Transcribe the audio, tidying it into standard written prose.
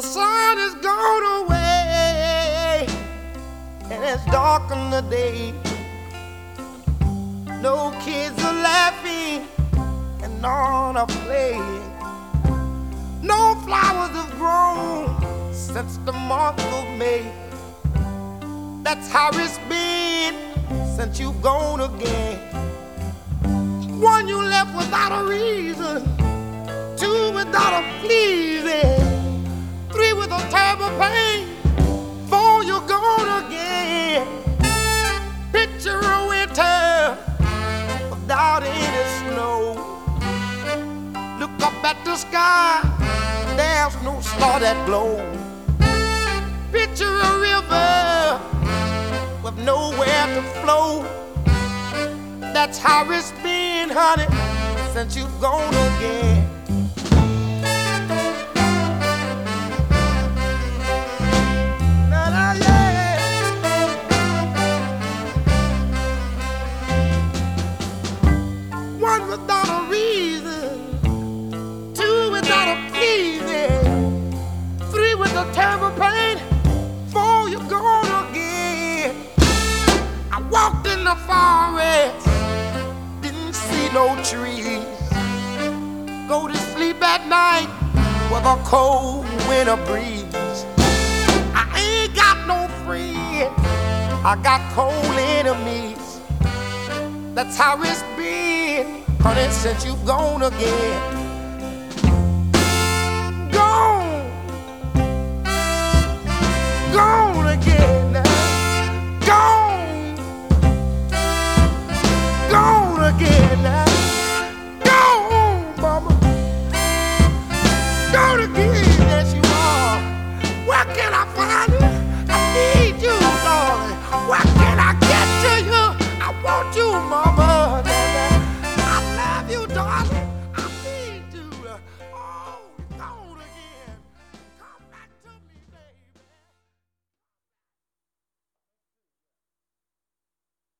The sun is gone away, and it's dark in the day. No kids are laughing, and none are playing. No flowers have grown since the month of May. That's how it's been since you've gone again. One, you left without a reason. Two, without a pleasing. Three, with a terrible pain. Four, you're gone again. Picture a winter without any snow. Look up at the sky, there's no star that glows. Picture a river with nowhere to flow. That's how it's been, honey, since you've gone again. One, without a reason. Two, without a pleasing. Three, with a terrible pain. Four, you're gone again. I walked in the forest, didn't see no trees. Go to sleep at night with a cold winter breeze. I ain't got no friends, I got cold enemies. That's how it's been, honey, since you've gone again.